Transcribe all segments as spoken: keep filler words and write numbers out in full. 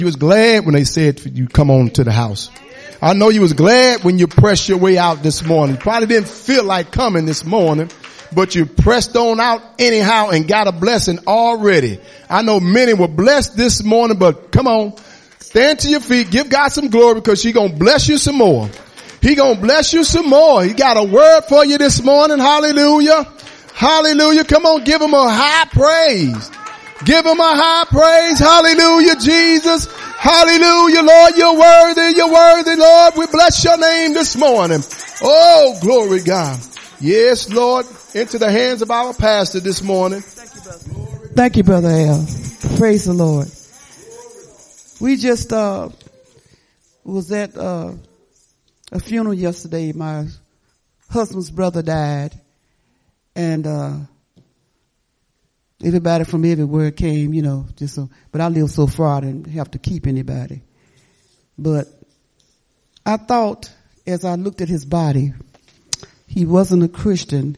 You was glad when they said you come on to the house. I know you was glad when you pressed your way out this morning. Probably didn't feel like coming this morning, but you pressed on out anyhow and got a blessing already. I know many were blessed this morning, but come on, stand to your feet, give God some glory because He's going to bless you some more. He going to bless you some more. He got a word for you this morning. Hallelujah. Hallelujah. Come on, give Him a high praise. Give Him a high praise. Hallelujah, Jesus. Hallelujah, Lord. You're worthy. You're worthy, Lord. We bless your name this morning. Oh, glory God. Yes, Lord. Into the hands of our pastor this morning. Thank you, brother. Thank you, Brother Al. Praise the Lord. We just, uh, was at, uh, a funeral yesterday. My husband's brother died. And, uh, everybody from everywhere came, you know, just so, but I live so far I didn't have to keep anybody. But I thought as I looked at his body, he wasn't a Christian.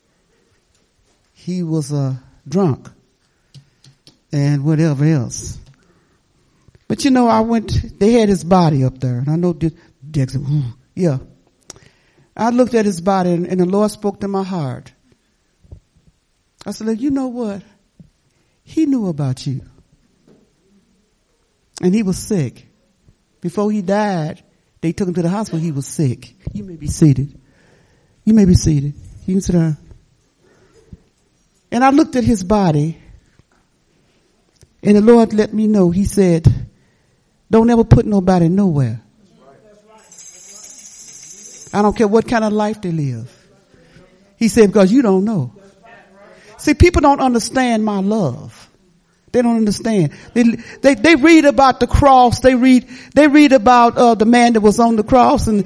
He was a drunk and whatever else. But you know, I went, they had his body up there and I know Jackson, yeah. I looked at his body and, and the Lord spoke to my heart. I said, you know what? He knew about you. And he was sick. Before he died, they took him to the hospital. He was sick. You may be seated. You may be seated. You can sit down. And I looked at his body. And the Lord let me know. He said, don't ever put nobody nowhere. I don't care what kind of life they live. He said, because you don't know. See, people don't understand my love. They don't understand. They, they, they read about the cross. They read, they read about, uh, the man that was on the cross and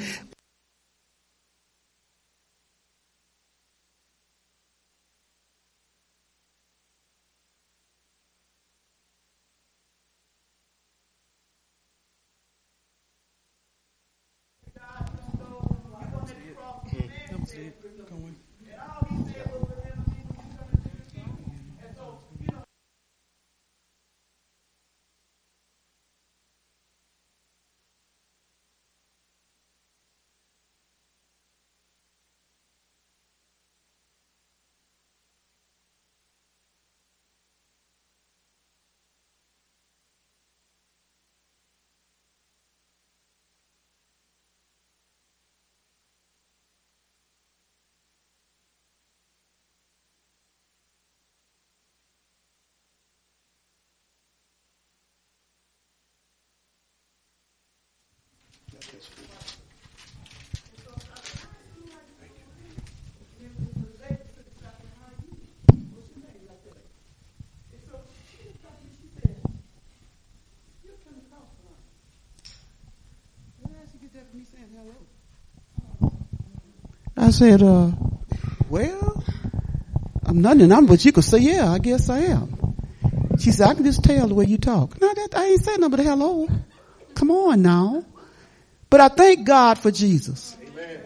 I said, uh, well, I'm nothing, I'm, but you could say, yeah, I guess I am. She said, I can just tell the way you talk. No, that, I ain't saying nothing but hello. Come on now. But I thank God for Jesus. Amen.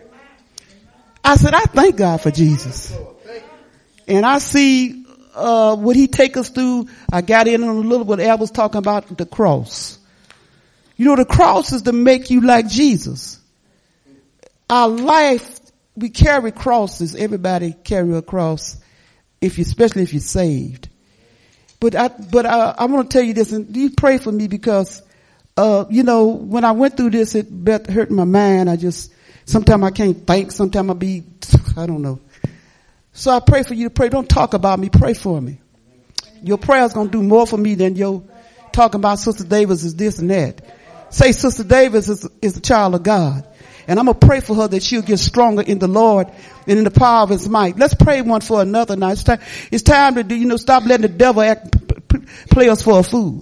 I said, I thank God for Jesus. And I see, uh, what He take us through. I got in on a little bit. Al was talking about the cross. You know, the cross is to make you like Jesus. Our life, we carry crosses. Everybody carry a cross, if you, especially if you're saved. But I, but I, I want to tell you this, and you pray for me because, uh, you know, when I went through this, it hurt my mind. I just, sometimes I can't think. Sometimes I be, I don't know. So I pray for you to pray. Don't talk about me. Pray for me. Your prayer's going to do more for me than your talking about Sister Davis is this and that. Say Sister Davis is, is a child of God. And I'm going to pray for her that she'll get stronger in the Lord and in the power of His might. Let's pray one for another now. It's time, it's time to do, you know, stop letting the devil act, p- p- play us for a fool.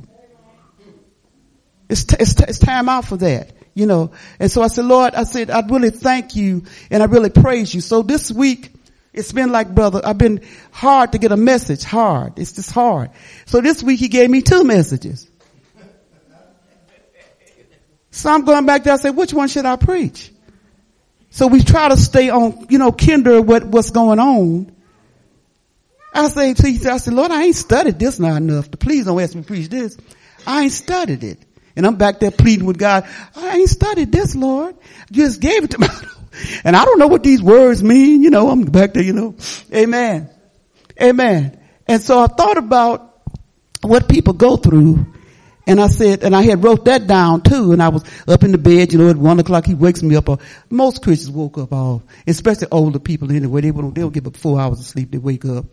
It's, t- it's, t- it's time out for that, you know. And so I said, Lord, I said, I really thank you and I really praise you. So this week, it's been like, brother, I've been hard to get a message. Hard. It's just hard. So this week He gave me two messages. So I'm going back there. I said, which one should I preach? So we try to stay on, you know, kinder what, what's going on. I say to you, I said, Lord, I ain't studied this now enough. Please don't ask me to preach this. I ain't studied it. And I'm back there pleading with God. I ain't studied this, Lord. You just gave it to me. And I don't know what these words mean. You know, I'm back there, you know. Amen. Amen. And so I thought about what people go through. And I said, and I had wrote that down too. And I was up in the bed, you know, at one o'clock he wakes me up. Most Christians woke up all, especially older people anyway. They don't, they don't give up four hours of sleep. They wake up.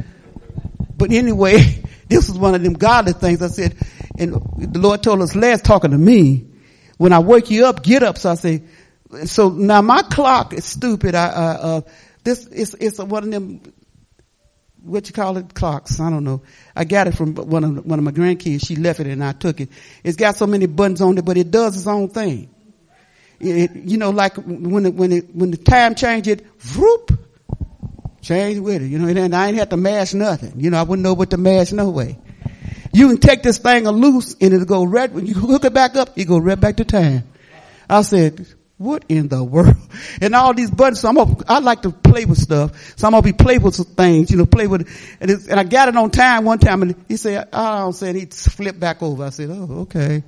But anyway, this was one of them godly things. I said, and the Lord told us last talking to me, when I wake you up, get up. So I say, so now my clock is stupid. I, uh, uh, this is, it's one of them, what you call it, clocks. I don't know. I got it from one of, one of my grandkids. She left it and I took it. It's got so many buttons on it, but it does its own thing. It, you know, like when it, when it, when the time changes, whoop. Change with it, you know, and I ain't had to mash nothing. You know, I wouldn't know what to mash no way. You can take this thing loose and it'll go right, when you hook it back up, it go right back to time. I said, what in the world? And all these buttons, so I'm gonna, I like to play with stuff. So I'm gonna be play with some things, you know, play with it. And, it's, and I got it on time one time and he said, I don't say, and he flipped back over. I said, oh, okay.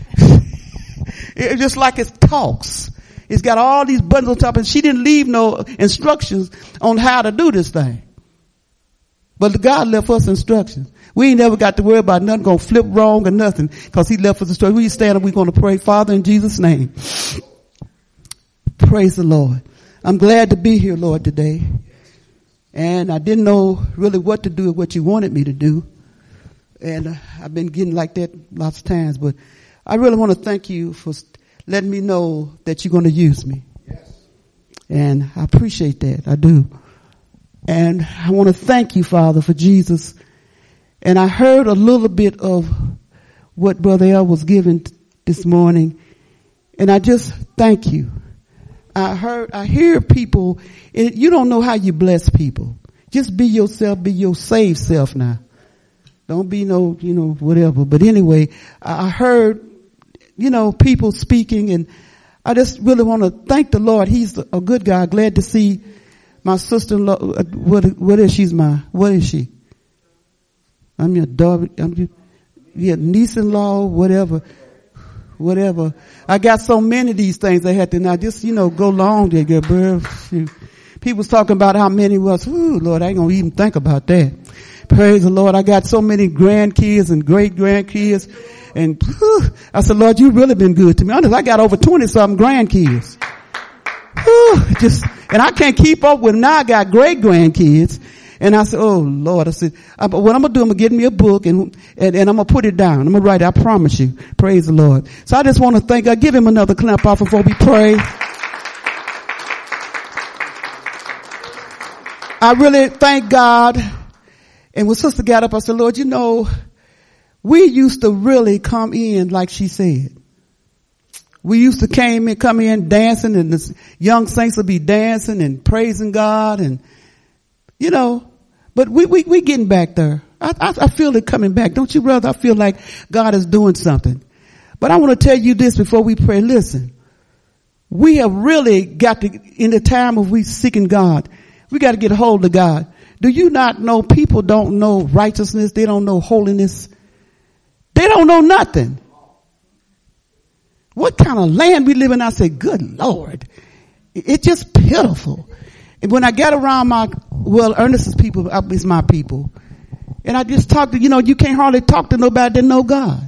It's just like it talks. It's got all these buttons on top, and she didn't leave no instructions on how to do this thing. But God left us instructions. We ain't never got to worry about nothing gonna flip wrong or nothing, because he left us instructions. We stand up, we're gonna pray. Father, in Jesus' name. Praise the Lord. I'm glad to be here, Lord, today. And I didn't know really what to do or what you wanted me to do. And uh, I've been getting like that lots of times, but I really want to thank you for letting me know that you're going to use me. Yes. And I appreciate that. I do. And I want to thank you, Father, for Jesus. And I heard a little bit of what Brother L was giving this morning. And I just thank you. I heard, I hear people, and you don't know how you bless people. Just be yourself, be your saved self now. Don't be no, you know, whatever. But anyway, I heard, you know, people speaking, and I just really want to thank the Lord. He's a good guy. Glad to see my sister-in-law. What, what is she's my, what is she? I'm your daughter, I'm your, yeah, niece-in-law, whatever, whatever. I got so many of these things I had to now just, you know, go long there, get birth. People was talking about how many was, ooh, Lord, I ain't gonna even think about that. Praise the Lord. I got so many grandkids and great grandkids. And whew, I said, Lord, you've really been good to me. Honest, I got over twenty something grandkids. Whew, just, and I can't keep up with, now I got great grandkids. And I said, oh Lord, I said, I, what I'm going to do, I'm going to get me a book and, and, and I'm going to put it down. I'm going to write it. I promise you. Praise the Lord. So I just want to thank God. Give him another clap off before we pray. I really thank God. And when Sister got up, I said, Lord, you know, we used to really come in like she said. We used to came in, come in dancing, and the young saints would be dancing and praising God, and you know, but we we we getting back there. I, I I feel it coming back, don't you, brother? I feel like God is doing something. But I want to tell you this before we pray. Listen, we have really got to, in the time of we seeking God, we got to get a hold of God. Do you not know people don't know righteousness? They don't know holiness. They don't know nothing. What kind of land we live in? I say, good Lord. It's just pitiful. And when I get around my, well, Ernest's people is my people. And I just talk to, you know, you can't hardly talk to nobody that know God.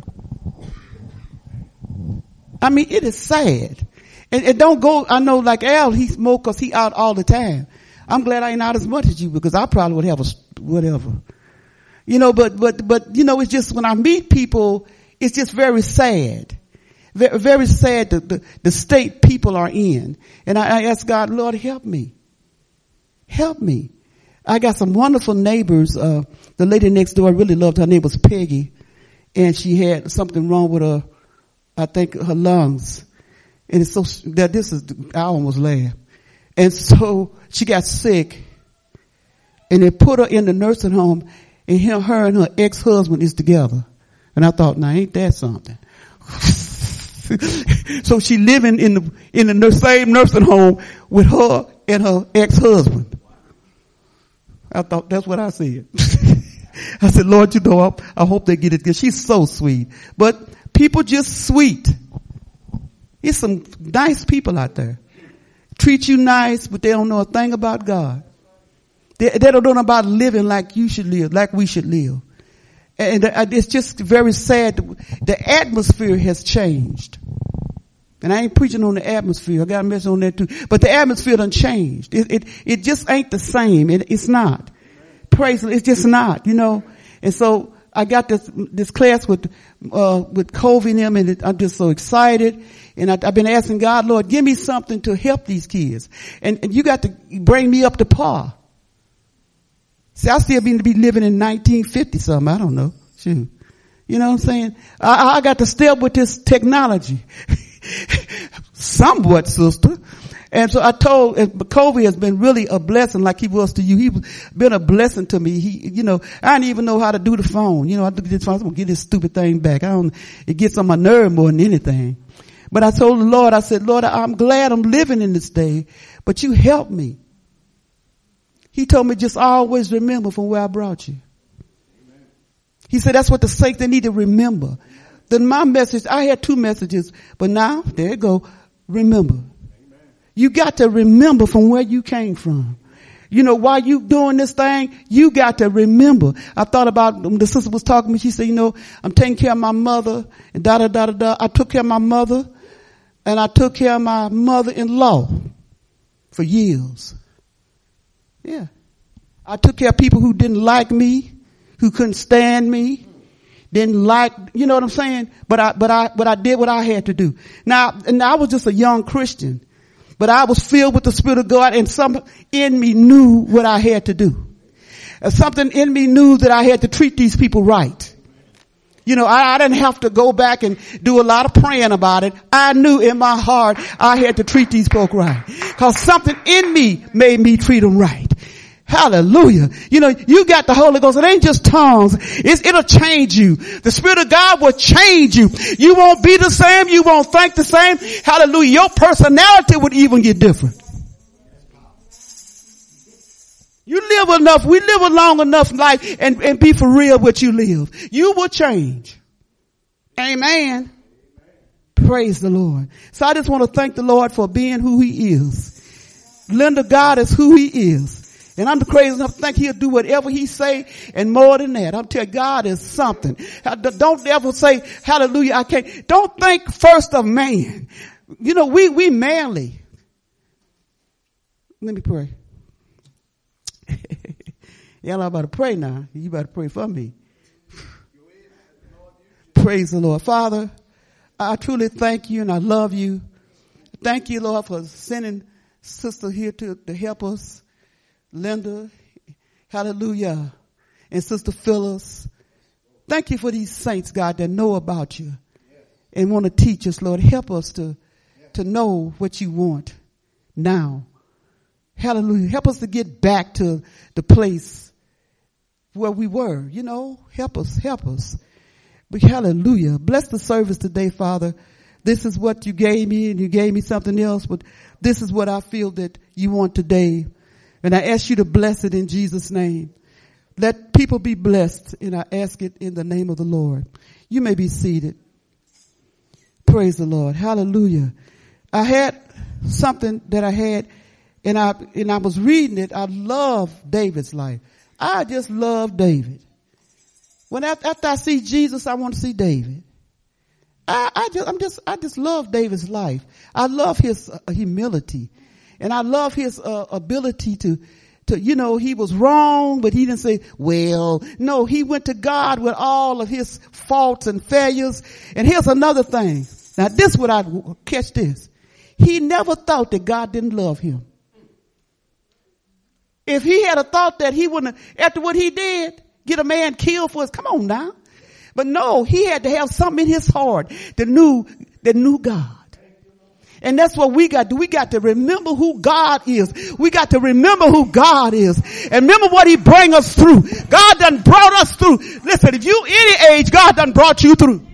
I mean, it is sad. And it don't go, I know like Al, he smoke because he out all the time. I'm glad I ain't out as much as you, because I probably would have a whatever. You know, but, but, but, you know, it's just when I meet people, it's just very sad. Very, very sad the, the, the state people are in. And I, I ask God, Lord, help me. Help me. I got some wonderful neighbors. Uh, the lady next door, I really loved her name was Peggy. And she had something wrong with her, I think her lungs. And it's so, that this is, I almost laughed. And so she got sick, and they put her in the nursing home, and him, her and her ex-husband is together. And I thought, now ain't that something? So she living in the, in the same nursing home with her and her ex-husband. I thought, that's what I said. I said, Lord, you know, I, I hope they get it good. She's so sweet. But People just sweet. It's some nice people out there. Treat you nice, but they don't know a thing about God. They, they don't know about living like you should live, like we should live. And it's just very sad. The atmosphere has changed. And I ain't preaching on the atmosphere. I got a message on that too. But the atmosphere done changed. It, it, it just ain't the same. It, it's not. Praise, it's just not, you know. And so I got this, this class with, uh, with Covey and them, and it, I'm just so excited. And I, I've been asking God, Lord, give me something to help these kids. And, and you got to bring me up to par. See, I still be, be living in nineteen fifty something. I don't know. Shoot. You know what I'm saying? I, I got to step with this technology. Somewhat, sister. And so I told, and Covey has been really a blessing like he was to you. He's been a blessing to me. He, you know, I didn't even know how to do the phone. You know, I do this phone. I'm going to get this stupid thing back. I don't, it gets on my nerve more than anything. But I told the Lord, I said, Lord, I'm glad I'm living in this day, but you help me. He told me just always remember from where I brought you. Amen. He said that's what the saints, they need to remember. Then my message, I had two messages, but now, there you go, remember. Amen. You got to remember from where you came from. You know, while you doing this thing, you got to remember. I thought about, when the sister was talking to me, she said, you know, I'm taking care of my mother, and da da da da da. I took care of my mother, and I took care of my mother-in-law for years. Yeah. I took care of people who didn't like me, who couldn't stand me, didn't like, you know what I'm saying? But I, but I, but I did what I had to do. Now, and I was just a young Christian, but I was filled with the Spirit of God, and some in me knew what I had to do. And something in me knew that I had to treat these people right. You know, I, I didn't have to go back and do a lot of praying about it. I knew in my heart I had to treat these folk right. Cause something in me made me treat them right. Hallelujah. You know, you got the Holy Ghost. It ain't just tongues. It's, it'll change you. The Spirit of God will change you. You won't be the same. You won't think the same. Hallelujah. Your personality would even get different. You live enough, we live a long enough life and, and be for real what you live. You will change. Amen. Praise the Lord. So I just want to thank the Lord for being who he is. Linda, God is who he is. And I'm crazy enough to think he'll do whatever he say and more than that. I'm telling you, God is something. Don't ever say, hallelujah, I can't. Don't think first of man. You know, we, we manly. Let me pray. Y'all about to pray now. You better pray for me. Praise the Lord. Father, I truly thank you and I love you. Thank you, Lord, for sending sister here to, to help us. Linda, hallelujah, and Sister Phyllis. Thank you for these saints, God, that know about you and want to teach us, Lord. Help us to, to know what you want now. Hallelujah. Help us to get back to the place where we were, you know. Help us, help us. But hallelujah. Bless the service today, Father. This is what you gave me, and you gave me something else, but this is what I feel that you want today. And I ask you to bless it in Jesus' name. Let people be blessed, and I ask it in the name of the Lord. You may be seated. Praise the Lord. Hallelujah. I had something that I had, and I, and I was reading it. I love David's life. I just love David. When I, after I see Jesus, I want to see David. I, I just, I'm just, I just love David's life. I love his uh, humility. And I love his uh, ability to, to, you know, he was wrong, but he didn't say, well, no, he went to God with all of his faults and failures. And here's another thing. Now this would I catch this. He never thought that God didn't love him. If he had a thought that he wouldn't, after what he did, get a man killed for us, come on now. But no, he had to have something in his heart that knew, that knew God. And that's what we got to do. We got to remember who God is. We got to remember who God is. And remember what he bring us through. God done brought us through. Listen, if you any age, God done brought you through.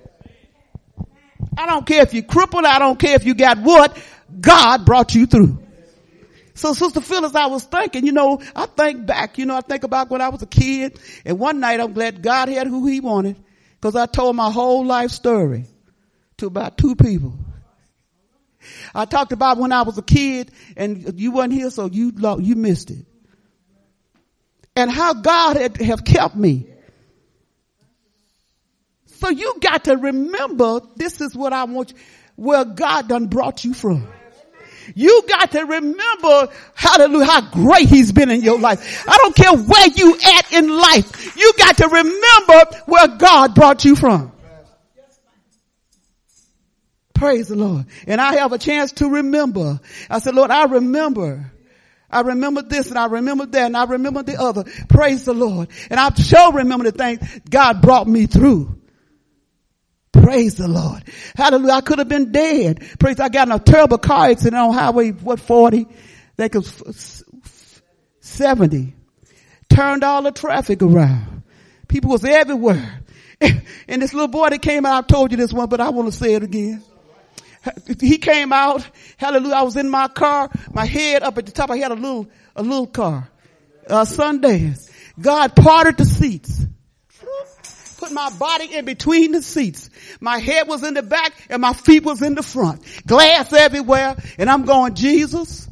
I don't care if you're crippled. I don't care if you got what. God brought you through. So Sister Phyllis, I was thinking, you know, I think back, you know, I think about when I was a kid. And one night I'm glad God had who he wanted. Because I told my whole life story to about two people. I talked about when I was a kid and you weren't here, so you you missed it. And how God had have kept me. So you got to remember, this is what I want you, where God done brought you from. You got to remember, hallelujah, how great he's been in your life. I don't care where you at in life. You got to remember where God brought you from. Praise the Lord. And I have a chance to remember. I said, Lord, I remember. I remember this and I remember that and I remember the other. Praise the Lord. And I sure remember the things God brought me through. Praise the Lord. Hallelujah. I could have been dead. Praise. I got in a terrible car accident on highway, what, forty? That was seventy. Turned all the traffic around. People was everywhere. And this little boy that came out, I told you this one, but I want to say it again. He came out. Hallelujah. I was in my car, my head up at the top. I had a little, a little car, uh, Sundance. God parted the seats. Put my body in between the seats. My head was in the back and my feet was in the front. Glass everywhere. And I'm going, Jesus.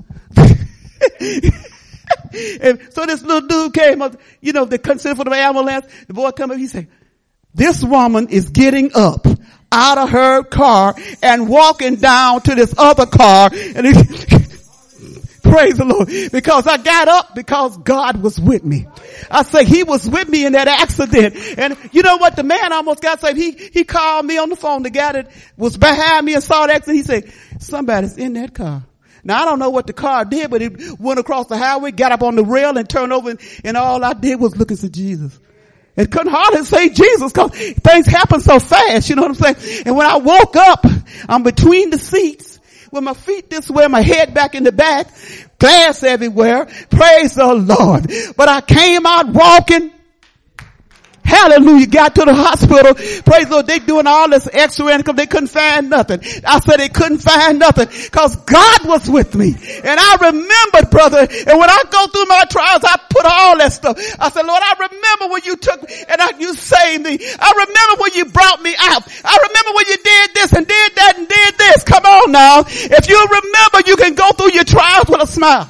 And so this little dude came up, you know, they consider for the ambulance. The boy come up, he said, this woman is getting up out of her car and walking down to this other car. And he, praise the Lord. Because I got up because God was with me. I say he was with me in that accident. And you know what? The man almost got saved. He, he called me on the phone. The guy that was behind me and saw the accident, he said, somebody's in that car. Now I don't know what the car did, but it went across the highway, got up on the rail and turned over and, and all I did was look and say Jesus. It couldn't hardly say Jesus because things happen so fast, you know what I'm saying? And when I woke up, I'm between the seats with my feet this way, my head back in the back, glass everywhere. Praise the Lord. But I came out walking. Hallelujah. Got to the hospital. Praise the Lord. They doing all this x-ray and they couldn't find nothing. I said they couldn't find nothing because God was with me. And I remembered, brother. And when I go through my trials, I put all that stuff. I said, Lord, I remember when you took me and I, you saved me. I remember when you brought me out. I remember when you did this and did that and did this. Come on now. If you remember, you can go through your trials with a smile.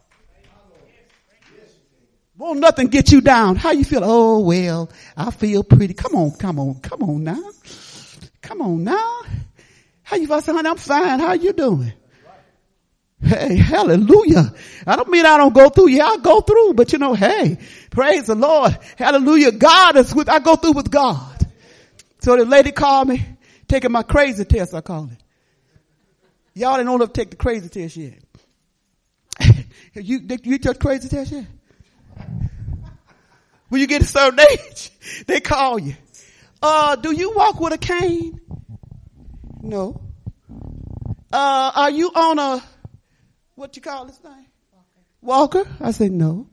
Won't nothing get you down. How you feel? Oh, well, I feel pretty. Come on, come on, come on now. Come on now. How you feel? I say, honey, I'm fine. How you doing? Hey, hallelujah. I don't mean I don't go through. Yeah, I go through. But you know, hey, praise the Lord. Hallelujah. God is with, I go through with God. So the lady called me, taking my crazy test, I call it. Y'all didn't know to take the crazy test yet. you, you took crazy test yet? When you get a certain age, they call you. Uh, do you walk with a cane? No. Uh, are you on a, what you call this thing? Walker. Walker? I said, no.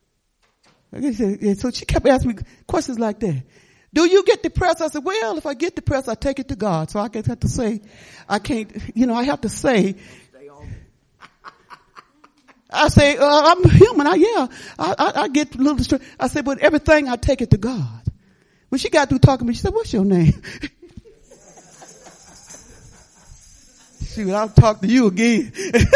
So she kept asking me questions like that. Do you get depressed? I said, well, if I get depressed, I take it to God. So I have to say, I can't, you know, I have to say, I say, uh, I'm human. I, yeah, I, I, I get a little distressed. I said, but everything I take it to God. When she got through talking to me, she said, what's your name? Shoot, I'll talk to you again.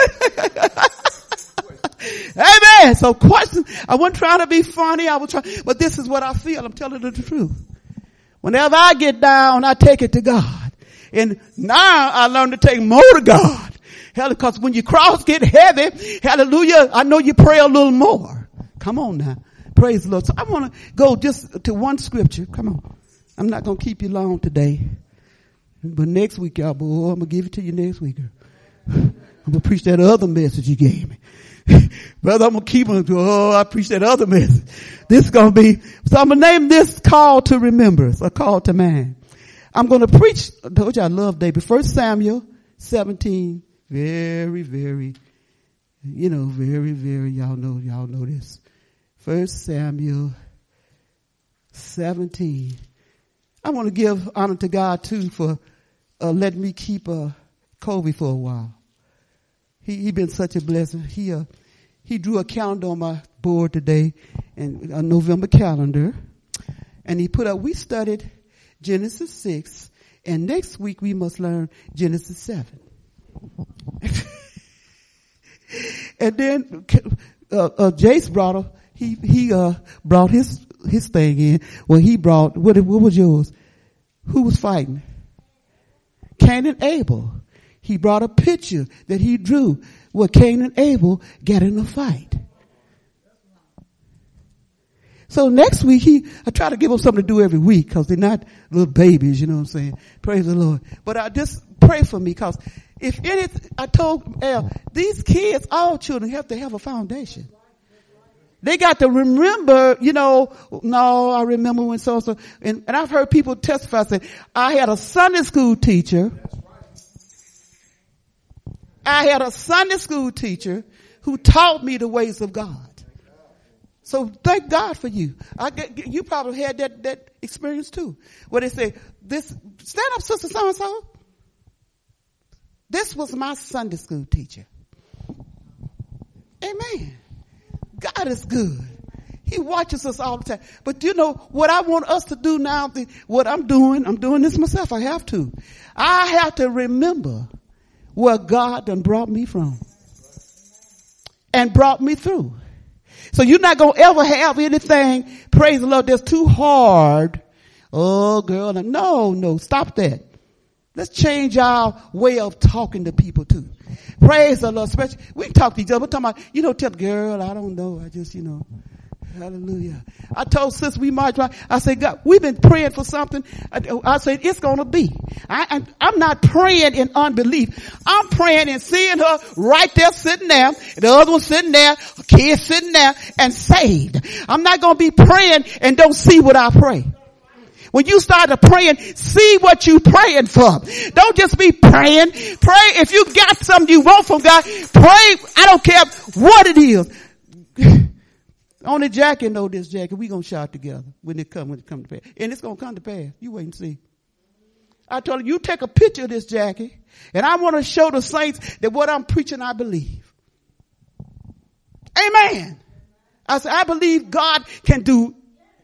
Amen. So questions. I wasn't trying to be funny. I was trying, but this is what I feel. I'm telling you the truth. Whenever I get down, I take it to God. And now I learn to take more to God. Hell, because when your cross get heavy, hallelujah, I know you pray a little more. Come on now. Praise the Lord. So I want to go just to one scripture. Come on. I'm not going to keep you long today. But next week, y'all, boy, I'm going to give it to you next week. I'm going to preach that other message you gave me. Brother, I'm going to keep on. Oh, I preach that other message. This is going to be, so I'm going to name this Call to Remembrance, a call to man. I'm going to preach, I told you I love David. First Samuel seventeen. Very, very, you know, very, very, y'all know, y'all know this. First Samuel seventeen. I want to give honor to God too for uh, letting me keep uh, Kobe for a while. He he been such a blessing. He uh, he drew a calendar on my board today, and a November calendar, and he put up. We studied Genesis six, and next week we must learn Genesis seven. And then uh, uh, Jace brought a, he he uh brought his his thing in. Well, he brought what? What was yours? Who was fighting? Cain and Abel. He brought a picture that he drew where Cain and Abel got in a fight. So next week, he, I try to give them something to do every week because they're not little babies, you know what I'm saying? Praise the Lord. But I just pray for me because if anything, I told Al, these kids, all children have to have a foundation. They got to remember, you know, no, I remember when so-so, and, and I've heard people testify, say, I had a Sunday school teacher. I had a Sunday school teacher who taught me the ways of God. So thank God for you. I get, you probably had that, that experience too. Where they say, this, stand up, sister so-and-so. This was my Sunday school teacher. Amen. God is good. He watches us all the time. But you know what I want us to do now, the, what I'm doing, I'm doing this myself. I have to. I have to remember where God done brought me from and brought me through. So you're not going to ever have anything, praise the Lord, that's too hard. Oh, girl, no, no, stop that. Let's change our way of talking to people too. Praise the Lord. Especially, we can talk to each other. We're talking about, you know, tell the girl, I don't know. I just, you know, hallelujah. I told sis we marched by. I said, God, we've been praying for something. I, I said, it's going to be. I, I, I'm not praying in unbelief. I'm praying and seeing her right there sitting there. The other one sitting there. A kid sitting there and saved. I'm not going to be praying and don't see what I pray. When you start to praying, see what you praying for. Don't just be praying. Pray if you got something you want from God. Pray. I don't care what it is. Only Jackie know this, Jackie. We gonna shout together when it come when it come to pass, and it's gonna come to pass. You wait and see. I told her, you take a picture of this, Jackie, and I want to show the saints that what I'm preaching, I believe. Amen. I said, I believe God can do.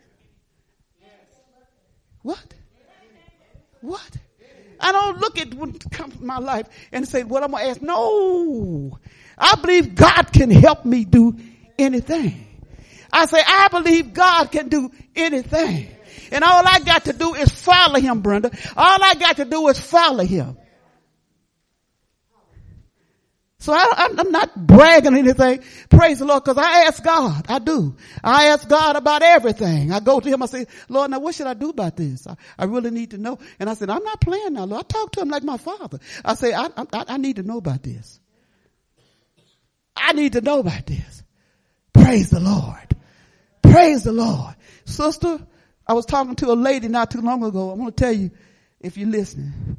What? What? I don't look at what comes in my life and say, what I'm going to ask. No. I believe God can help me do anything. I say, I believe God can do anything. And all I got to do is follow him, Brenda. All I got to do is follow him. So I, I'm not bragging or anything. Praise the Lord, because I ask God. I do. I ask God about everything. I go to him. I say, Lord, now what should I do about this? I, I really need to know. And I said, I'm not playing now, Lord. I talk to him like my father. I say, I, I, I need to know about this. I need to know about this. Praise the Lord. Praise the Lord. Sister, I was talking to a lady not too long ago. I want to tell you, if you're listening,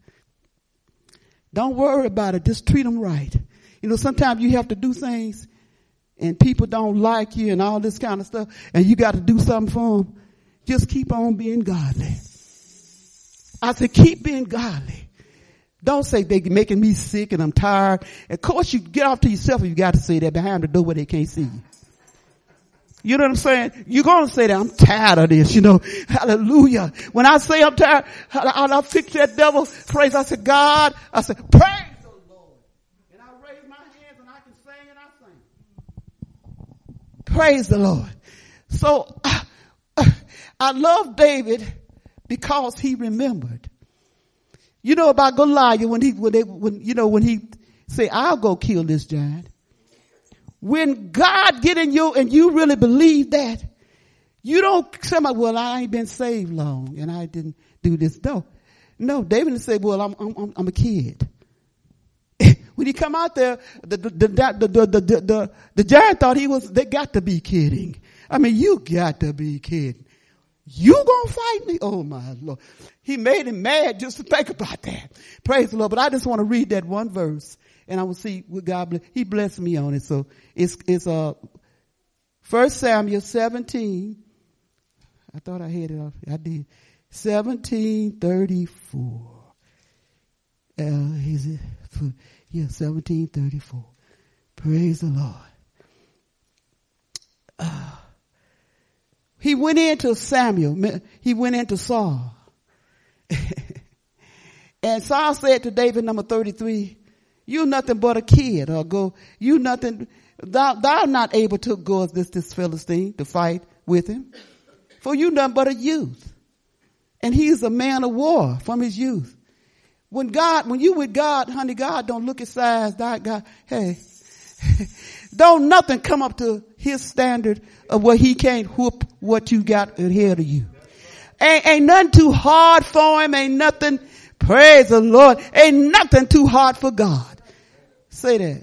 don't worry about it. Just treat them right. You know, sometimes you have to do things and people don't like you and all this kind of stuff, and you got to do something for them. Just keep on being godly. I said, keep being godly. Don't say they're making me sick and I'm tired. Of course, you get off to yourself if you got to say that behind the door where they can't see you. You know what I'm saying? You're going to say that I'm tired of this, you know. Hallelujah. When I say I'm tired, I, I, I fix that devil. Praise. I said, God, I said, praise the Lord. And I raise my hands and I can sing and I sing. Praise the Lord. So uh, I love David because he remembered. You know about Goliath when he, when they, when, you know, when he say, I'll go kill this giant. When God get in you and you really believe that, you don't say, well, I ain't been saved long and I didn't do this. No, no, David said, well, I'm, I'm, I'm a kid. When he come out there, the, the, the, the, the, the, the, the giant thought he was, they got to be kidding. I mean, you got to be kidding. You gonna fight me? Oh my Lord. He made him mad just to think about that. Praise the Lord. But I just want to read that one verse. And I will see what God bless. He blessed me on it. So it's, it's, uh, First Samuel seventeen. I thought I had it off. I did. seventeen thirty-four. Uh, is it? Yeah, seventeen thirty-four. Praise the Lord. Uh, he went into Samuel. He went into Saul. And Saul said to David, number thirty-three, you nothing but a kid, or go, you nothing, thou, thou not able to go against this Philistine to fight with him. For you nothing but a youth. And he's a man of war from his youth. When God, when you with God, honey, God don't look at size. God, God, hey, don't nothing come up to his standard of where he can't whoop what you got ahead of you. Ain't, ain't nothing too hard for him. Ain't nothing, praise the Lord, ain't nothing too hard for God. Say that.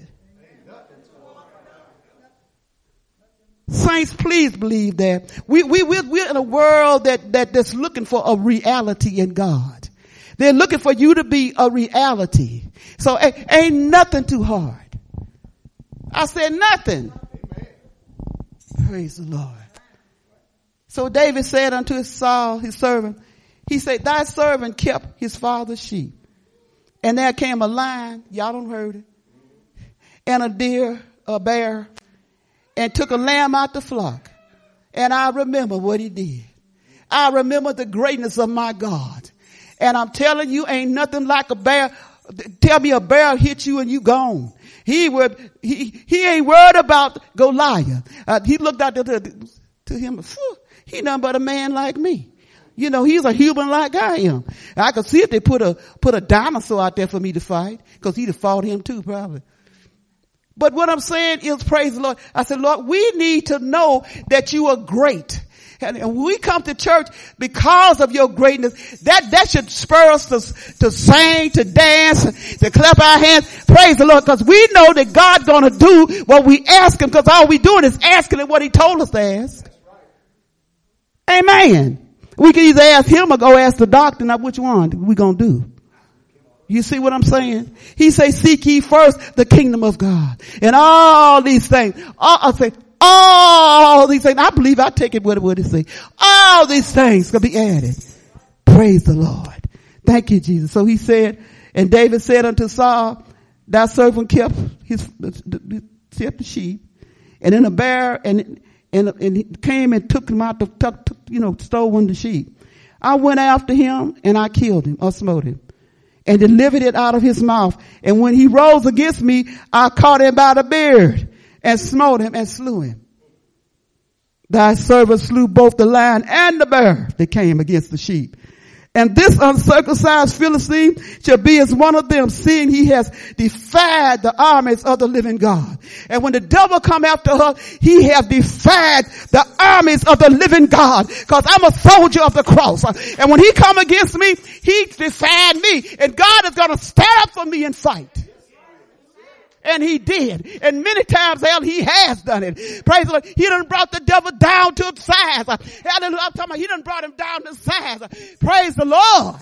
Saints, please believe that. We, we, we're, we're in a world that, that, that's looking for a reality in God. They're looking for you to be a reality. So ain't, ain't nothing too hard. I said nothing. Praise the Lord. So David said unto his Saul, his servant, he said, thy servant kept his father's sheep. And there came a lion, y'all don't heard it, and a deer, a bear, and took a lamb out the flock. And I remember what he did. I remember the greatness of my God. And I'm telling you, ain't nothing like a bear. Tell me a bear hit you and you gone. He would, he, he ain't worried about Goliath. Uh, he looked out to, to, to him, phew, he nothing but a man like me. You know, he's a human like I am. I could see if they put a, put a dinosaur out there for me to fight, cause he'd have fought him too, probably. But what I'm saying is, praise the Lord. I said, Lord, we need to know that you are great. And when we come to church because of your greatness, that, that should spur us to, to sing, to dance, to clap our hands. Praise the Lord, because we know that God's going to do what we ask him, because all we doing is asking him what he told us to ask. Amen. We can either ask him or go ask the doctor. Now, which one we going to do? You see what I'm saying? He say, seek ye first the kingdom of God. And all these things, all, I say, all these things, I believe I take it what it would say. All these things going to be added. Praise the Lord. Thank you, Jesus. So he said, and David said unto Saul, thy servant kept his, kept the sheep, and then a bear, and, and, and he came and took him out, to, took, took, you know, stole one of the sheep. I went after him and I killed him or smote him, and delivered it out of his mouth. And when he rose against me, I caught him by the beard and smote him and slew him. Thy servant slew both the lion and the bear that came against the sheep. And this uncircumcised Philistine shall be as one of them, seeing he has defied the armies of the living God. And when the devil come after her, he has defied the armies of the living God, because I'm a soldier of the cross. And when he come against me, he defied me. And God is going to stand up for me and fight. And he did. And many times, hell, he has done it. Praise the Lord. He done brought the devil down to size. Hallelujah. I'm talking about he done brought him down to size. Praise the Lord.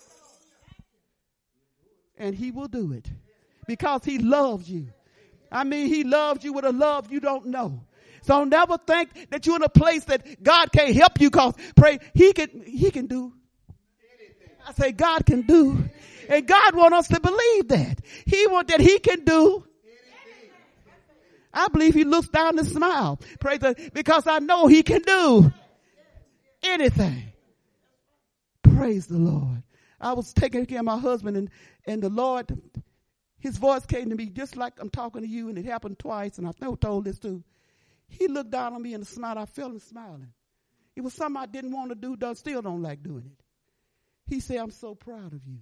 And he will do it because he loves you. I mean, he loves you with a love you don't know. So never think that you're in a place that God can't help you, because pray, he can, he can do. I say God can do. And God wants us to believe that. He wants that he can do. I believe he looks down and smiles. Praise the, because I know he can do anything. Praise the Lord. I was taking care of my husband, and, and the Lord, his voice came to me just like I'm talking to you, and it happened twice, and I've never told this too. He looked down on me and smiled. I felt him smiling. It was something I didn't want to do, though still don't like doing it. He said, I'm so proud of you.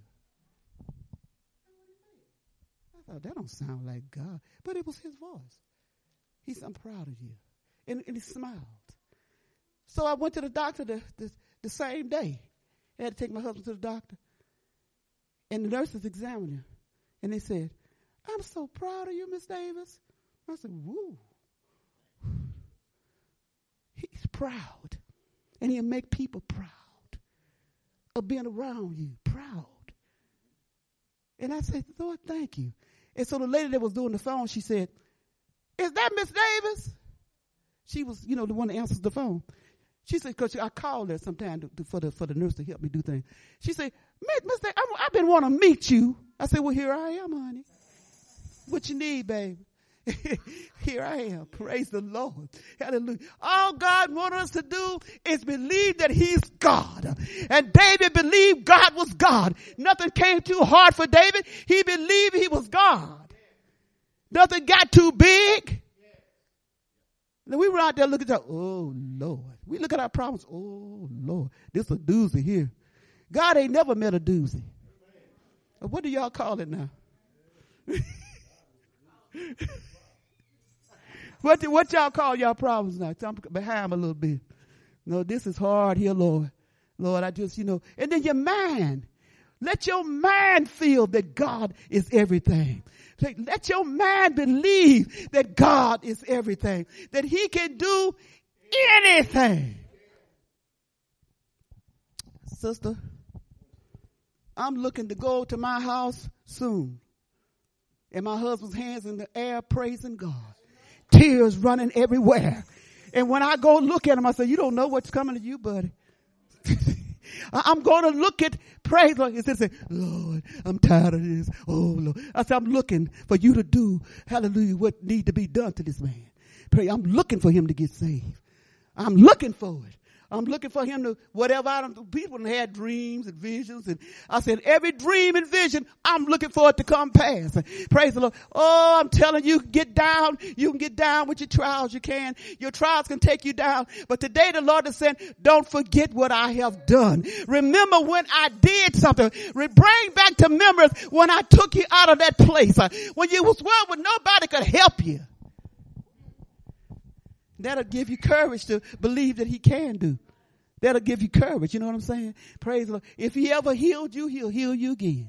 I thought, that don't sound like God. But it was his voice. He said, I'm proud of you. And, and he smiled. So I went to the doctor the, the, the same day. I had to take my husband to the doctor. And the nurses examined him. And they said, I'm so proud of you, Miss Davis. I said, woo. He's proud. And he'll make people proud of being around you. Proud. And I said, Lord, thank you. And so the lady that was doing the phone, she said, is that Miss Davis? She was, you know, the one that answers the phone. She said, because I called her sometime to, to, for the for the nurse to help me do things. She said, Miss Davis, I've been wanting to meet you. I said, well, here I am, honey. What you need, baby? Here I am. Praise the Lord. Hallelujah. All God wants us to do is believe that he's God. And David believed God was God. Nothing came too hard for David. He believed he was God. Nothing got too big. And we were out there looking at, oh Lord. We look at our problems. Oh Lord. This is a doozy here. God ain't never met a doozy. What do y'all call it now? What do, what y'all call y'all problems now? I'm behind a little bit. No, this is hard here, Lord. Lord, I just, you know. And then your mind. Let your mind feel that God is everything. Let your mind believe that God is everything. That he can do anything. Sister, I'm looking to go to my house soon. And my husband's hands in the air praising God. Tears running everywhere. And when I go look at him, I say, you don't know what's coming to you, buddy. I'm going to look at praise Lord. He says, Lord, I'm tired of this. Oh, Lord. I said, I'm looking for you to do, hallelujah, what need to be done to this man. Pray. I'm looking for him to get saved. I'm looking for it. I'm looking for him to, whatever I don't, people had dreams and visions. And I said, every dream and vision, I'm looking for it to come past. Praise the Lord. Oh, I'm telling you, get down. You can get down with your trials. You can. Your trials can take you down. But today the Lord is saying, don't forget what I have done. Remember when I did something. Bring back to memories when I took you out of that place. When you was well, when nobody could help you. That'll give you courage to believe that he can do. That'll give you courage. You know what I'm saying? Praise the Lord. If he ever healed you, he'll heal you again.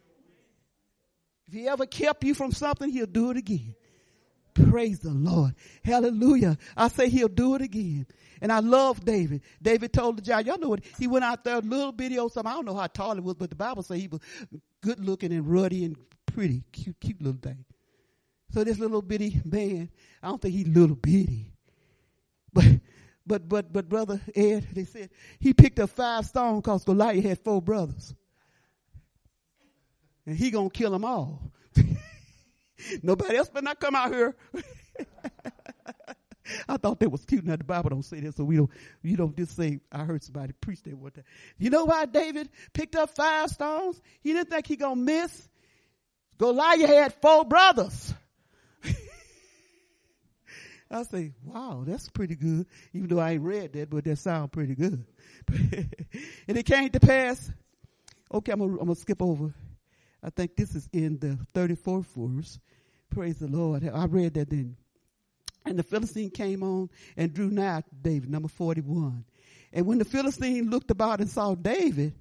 If he ever kept you from something, he'll do it again. Praise the Lord. Hallelujah. I say he'll do it again. And I love David. David told the giant, y'all know what, he went out there, a little bitty old something. I don't know how tall he was, but the Bible says he was good looking and ruddy and pretty, cute, cute little thing. So this little bitty man, I don't think he's little bitty. But, but, but, but brother Ed, they said he picked up five stones because Goliath had four brothers. And he gonna kill them all. Nobody else better not come out here. I thought that was cute. Now the Bible don't say that, so we don't, you don't just say, I heard somebody preach that one time. You know why David picked up five stones? He didn't think he gonna miss. Goliath had four brothers. I say, wow, that's pretty good. Even though I ain't read that, but that sounds pretty good. And it came to pass. Okay, I'm gonna, I'm gonna skip over. I think this is in the thirty-fourth verse. Praise the Lord. I read that then. And the Philistine came on and drew nigh to David, number forty-one. And when the Philistine looked about and saw David,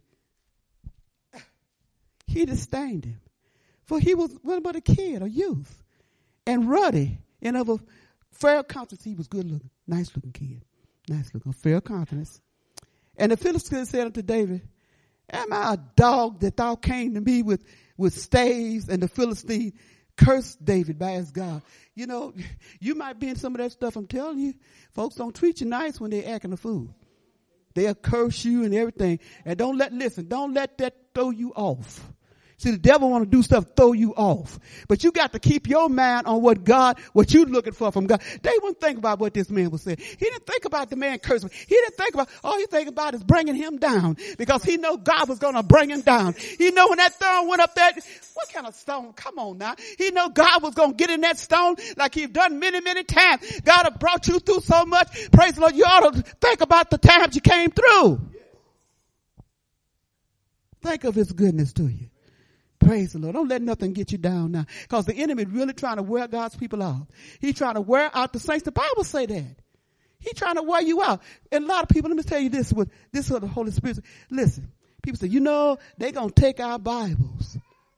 he disdained him. For he was what but a kid, a youth, and ruddy, and of a fair countenance. He was good looking, nice looking kid, nice looking, fair countenance. And the Philistine said unto David, am I a dog that thou came to me with, with staves? And the Philistine cursed David by his God. You know, you might be in some of that stuff. I'm telling you, folks don't treat you nice when they're acting a fool. They'll curse you and everything. And don't let, listen, don't let that throw you off. See, the devil want to do stuff, throw you off. But you got to keep your mind on what God, what you're looking for from God. They wouldn't think about what this man was saying. He didn't think about the man cursing. He didn't think about, all he think about is bringing him down. Because he know God was going to bring him down. He know when that stone went up there, what kind of stone? Come on now. He know God was going to get in that stone like he's done many, many times. God have brought you through so much. Praise the Lord. You ought to think about the times you came through. Think of his goodness to you. Praise the Lord. Don't let nothing get you down now. Because the enemy is really trying to wear God's people out. He's trying to wear out the saints. The Bible say that. He's trying to wear you out. And a lot of people, let me tell you this with this is the Holy Spirit. Listen, people say, you know, they're going to take our Bibles.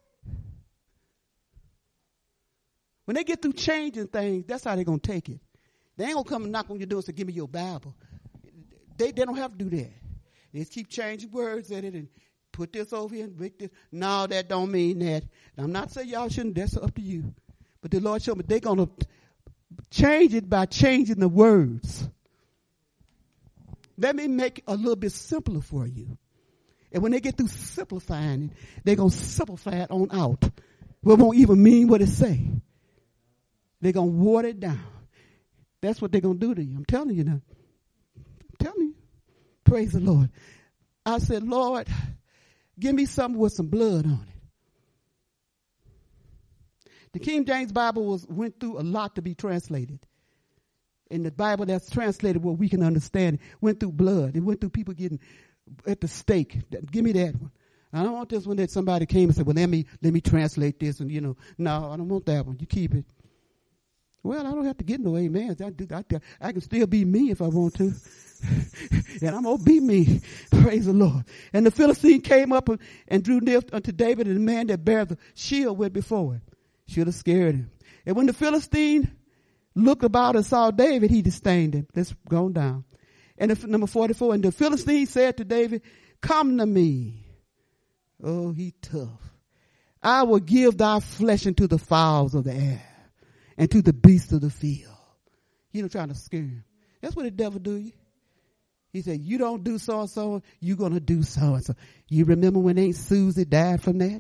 When they get through changing things, that's how they're going to take it. They ain't going to come and knock on your door and say, give me your Bible. They, they don't have to do that. They just keep changing words in it and put this over here and make this. No, that don't mean that. And I'm not saying y'all shouldn't. That's up to you. But the Lord showed me they're going to change it by changing the words. Let me make it a little bit simpler for you. And when they get through simplifying it, they're going to simplify it on out. It won't even mean what it say. They're going to water it down. That's what they're going to do to you. I'm telling you now. I'm telling you. Praise the Lord. I said, Lord, give me something with some blood on it. The King James Bible was went through a lot to be translated. And the Bible that's translated where we can understand it went through blood. It went through people getting at the stake. Give me that one. I don't want this one that somebody came and said, well, let me let me translate this. And, you know, no, I don't want that one. You keep it. Well, I don't have to get no amens. I, do, I, I can still be me if I want to. And I'm going to be me. Praise the Lord. And the Philistine came up and, and drew near unto David, and the man that bare the shield went before him. Should have scared him. And when the Philistine looked about and saw David, he disdained him. Let's go down. And the, number forty-four, and the Philistine said to David, come to me. Oh, he tough. I will give thy flesh into the fowls of the air and to the beasts of the field. You know, trying to scare him. That's what the devil do you. He said, you don't do so-and-so, you're going to do so-and-so. You remember when Aunt Susie died from that?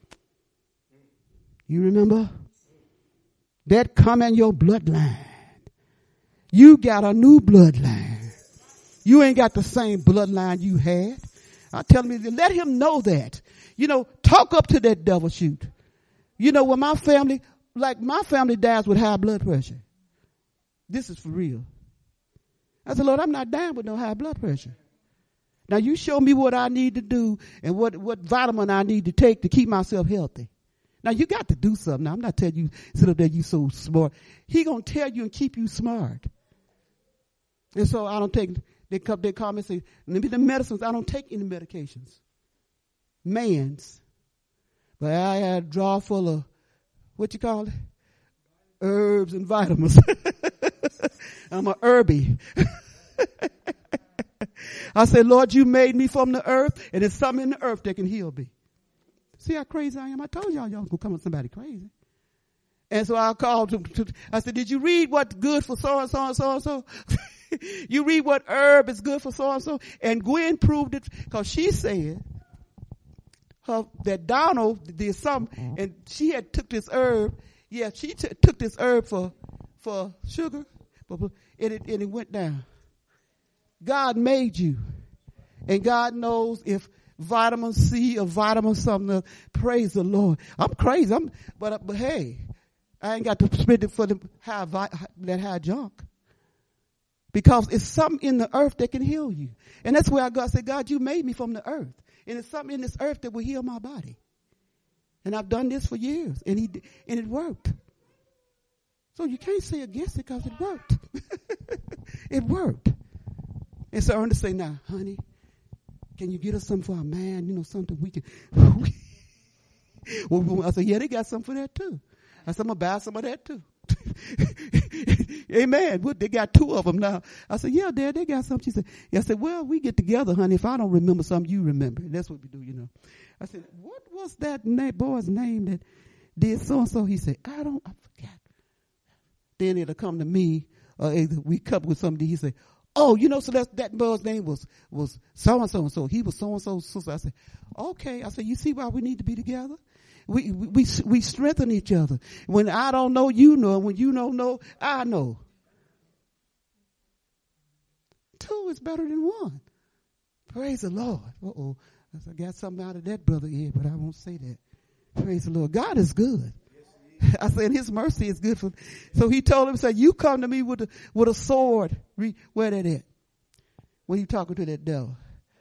You remember? That come in your bloodline. You got a new bloodline. You ain't got the same bloodline you had. I tell him, let him know that. You know, talk up to that devil shoot. You know, when my family, like my family dies with high blood pressure. This is for real. I said, Lord, I'm not dying with no high blood pressure. Now you show me what I need to do and what, what vitamin I need to take to keep myself healthy. Now you got to do something. Now I'm not telling you, sit up there, you so smart. He gonna tell you and keep you smart. And so I don't take, they come, they call me and say, let me the medicines. I don't take any medications. Man's. But I had a drawer full of, what you call it? Herbs and vitamins. I'm a herbie. I said, Lord, you made me from the earth, and there's something in the earth that can heal me. See how crazy I am? I told y'all, y'all gonna come with somebody crazy. And so I called him. To, I said, did you read what's good for so and so and so and so? You read what herb is good for so and so? And Gwen proved it because she said her, that Donald did something, and she had took this herb. Yeah, she t- took this herb for for sugar, but and it, and it went down. God made you, and God knows if vitamin C or vitamin something. Praise the Lord. I'm crazy. I'm, but but hey, I ain't got to spend it for the high that high junk, because it's something in the earth that can heal you, and that's where I go. I say, God, you made me from the earth, and it's something in this earth that will heal my body. And I've done this for years, and he and it worked. So you can't say against it because it worked. It worked. And so Ernest say, now, honey, can you get us something for our man? You know, something we can. Well, I said, yeah, they got something for that too. I said, I'm going to buy some of that too. Amen. Well, they got two of them now. I said, yeah, Dad, they got something. She said, yeah. I said, well, we get together, honey. If I don't remember something, you remember. And that's what we do, you know. I said, what was that na- boy's name that did so-and-so? He said, I don't, I forgot. Then it'll come to me, uh, we couple with somebody. He said, oh, you know, so that, that boy's name was, was so-and-so and so. He was so-and-so. So I said, okay. I said, you see why we need to be together? We, we, we, we strengthen each other. When I don't know, you know. And when you don't know, I know. Two is better than one. Praise the Lord. Uh-oh. I got something out of that brother here, but I won't say that. Praise the Lord. God is good. I said his mercy is good for. So he told him, said, you come to me with a, with a sword. Re, where that at? When you talking to that devil?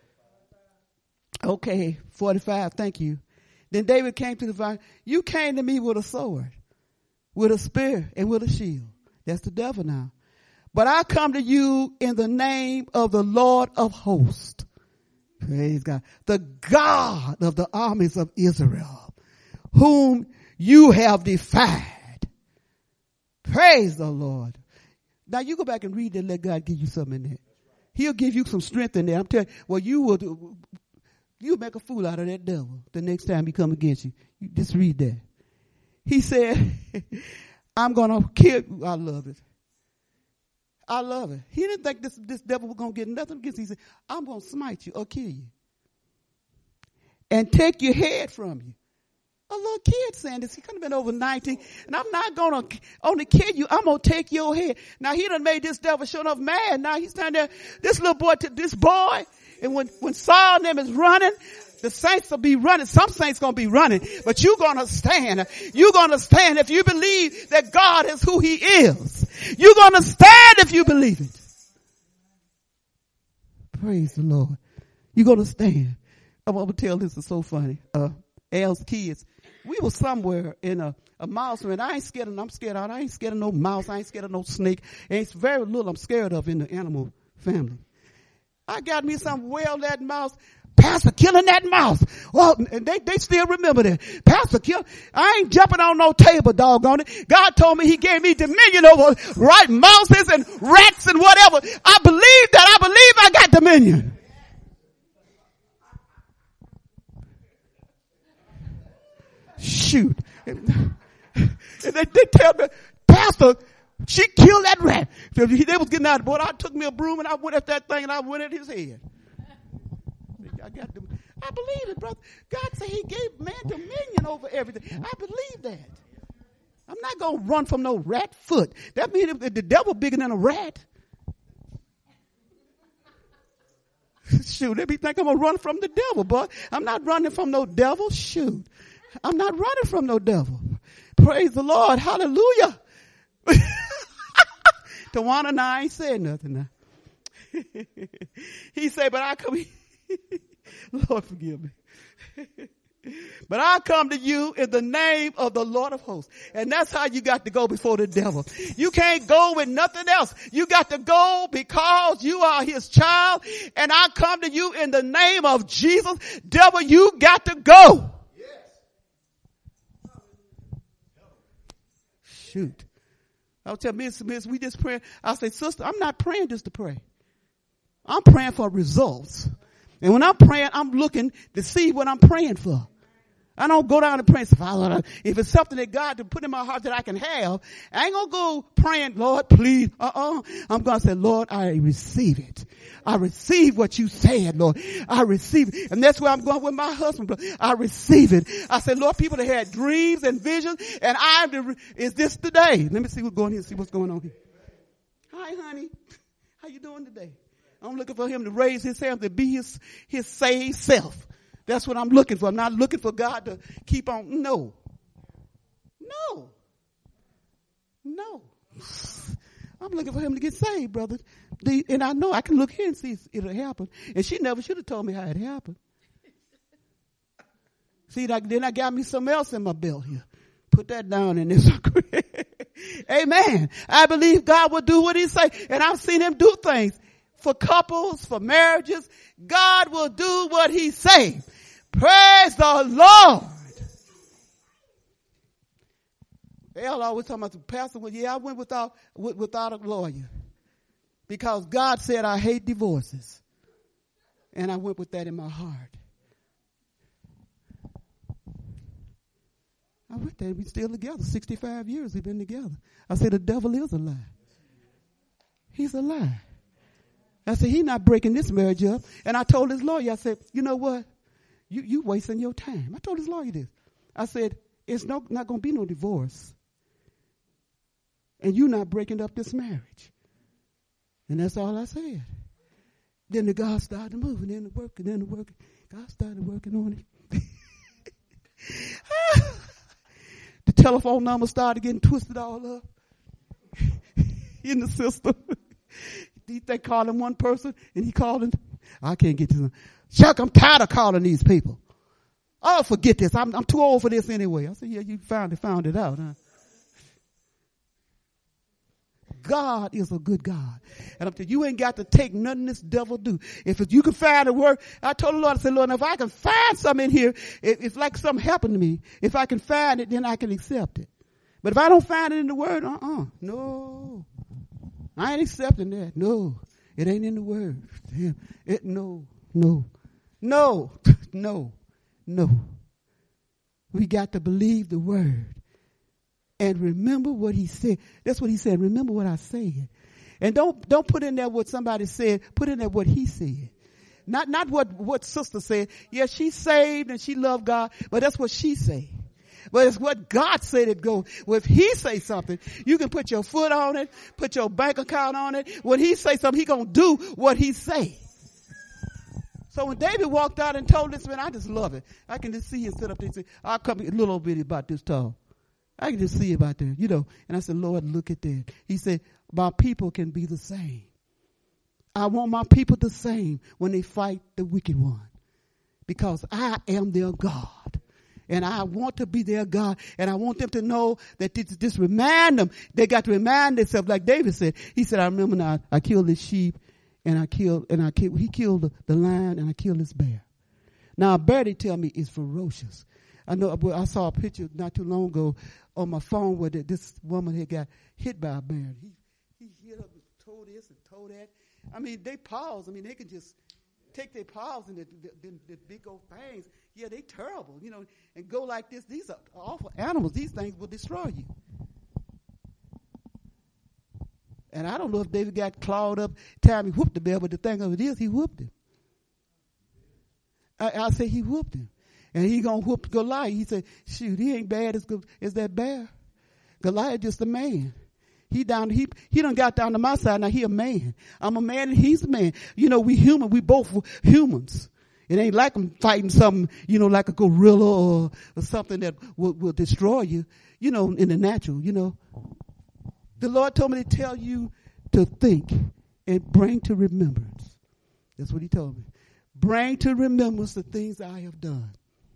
Okay. forty-five. Thank you. Then David came to the vine. You came to me with a sword, with a spear, and with a shield. That's the devil now. But I come to you in the name of the Lord of hosts. Praise God. The God of the armies of Israel, whom you have defied. Praise the Lord. Now you go back and read that. Let God give you something in there. He'll give you some strength in there. I'm telling you, well, you will, you make a fool out of that devil the next time he come against you. You just read that. He said, I'm going to kill you. I love it. I love it. He didn't think this, this devil was going to get nothing against you. He said, I'm going to smite you or kill you and take your head from you. a little kid saying this. He could have been over nineteen. And I'm not going to only kill you. I'm going to take your head. Now, he done made this devil sure enough mad. Now, he's standing there. This little boy, this boy. And when, when Saul and them is running, the saints will be running. Some saints going to be running. But you're going to stand. You're going to stand if you believe that God is who he is. You're going to stand if you believe it. Praise the Lord. You're going to stand. I'm going to tell this is so funny. Uh, Al's kids. We were somewhere in a, a mouse pen. I ain't scared of, I'm scared of, I ain't scared of no mouse. I ain't scared of no snake. And it's very little I'm scared of in the animal family. I got me some well that mouse. Pastor killing that mouse. Well, and they, they still remember that. Pastor kill. I ain't jumping on no table, doggone it. God told me he gave me dominion over right mouses and rats and whatever. I believe that. I believe I got dominion. Shoot. And they, they tell me, Pastor, she killed that rat. They was getting out of the boat. I took me a broom and I went at that thing and I went at his head. I got the, I believe it, brother. God said he gave man dominion over everything. I believe that. I'm not going to run from no rat foot. That means the devil bigger than a rat. Shoot, they be think I'm going to run from the devil, boy. I'm not running from no devil. Shoot. I'm not running from no devil. Praise the Lord. Hallelujah. Tawana and I ain't said nothing now. He said, but I come, Lord forgive me. But I come to you in the name of the Lord of hosts. And that's how you got to go before the devil. You can't go with nothing else. You got to go because you are his child. And I come to you in the name of Jesus. Devil, you got to go. Shoot. I'll tell Miss Miss, we just praying. I'll say, sister, I'm not praying just to pray. I'm praying for results. And when I'm praying, I'm looking to see what I'm praying for. I don't go down and pray. If it's something that God to put in my heart that I can have, I ain't going to go praying, Lord, please. Uh-uh. I'm going to say, Lord, I receive it. I receive what you said, Lord. I receive it. And that's where I'm going with my husband. I receive it. I said, Lord, people that had dreams and visions, and I'm the, is this today? Let me see what's going here, see what's going on here. Hi, honey. How you doing today? I'm looking for him to raise his hand, to be his, his saved self. That's what I'm looking for. I'm not looking for God to keep on. No. No. No. I'm looking for him to get saved, brother. The, and I know I can look here and see it'll happen. And she never should have told me how it happened. See, like, then I got me something else in my belt here. Put that down in this. Amen. I believe God will do what he say. And I've seen him do things for couples, for marriages. God will do what he say. Praise the Lord. They'll always talking about the pastor. Well, yeah, I went without, without a lawyer because God said I hate divorces. And I went with that in my heart. I went there. We still together. sixty-five years we've been together. I said the devil is a lie. He's a lie. I said, he's not breaking this marriage up. And I told his lawyer, I said, you know what? You you wasting your time. I told his lawyer this. I said, it's no, not going to be no divorce. And you're not breaking up this marriage. And that's all I said. Then the God started moving, then the working, then the working. God started working on it. The telephone number started getting twisted all up in the system. They called him one person, and he called him. I can't get this. Chuck, I'm tired of calling these people. Oh, forget this. I'm, I'm too old for this anyway. I said, yeah, you found it, found it out, huh? God is a good God. And I'm telling you, you ain't got to take nothing this devil do. If it, you can find a word, I told the Lord, I said, Lord, if I can find something in here, if, if like something happened to me, if I can find it, then I can accept it. But if I don't find it in the word, uh-uh, no. I ain't accepting that. No, it ain't in the word. Damn. It, no, no, no, no, no. We got to believe the word and remember what he said. That's what he said. Remember what I said. And don't, don't put in there what somebody said. Put in there what he said. Not, not what, what sister said. Yeah, she's saved and she loved God, but that's what she said. But it's what God said it go. Well, if he say something, you can put your foot on it, put your bank account on it. When he say something, he gonna do what he say. So when David walked out and told this man, I just love it. I can just see him sit up there and say, I'll come a little bitty about this tall. I can just see it out there, you know. And I said, Lord, look at that. He said, my people can be the same. I want my people the same when they fight the wicked one. Because I am their God. And I want to be their God. And I want them to know that this, just remind them. They got to remind themselves, like David said. He said, I remember now, I killed this sheep. And I killed, and I killed, he killed the, the lion and I killed this bear. Now a bear, they tell me, is ferocious. I know, I saw a picture not too long ago on my phone where the, this woman had got hit by a bear. He, he hit up and told this and told that. I mean, they paws. I mean, they can just take their paws and the, the, the, the big old fangs. Yeah, they terrible, you know, and go like this. These are awful animals. These things will destroy you. And I don't know if David got clawed up, time he whooped the bear, but the thing of it is, he whooped him. I, I say he whooped him. And he gonna whoop Goliath. He said, shoot, he ain't bad as good as that bear. Goliath just a man. He down, he, he done got down to my side. Now he a man. I'm a man and he's a man. You know, we human, we both humans. It ain't like I'm fighting something, you know, like a gorilla or, or something that will, will destroy you, you know, in the natural, you know. The Lord told me to tell you to think and bring to remembrance. That's what he told me. Bring to remembrance the things I have done.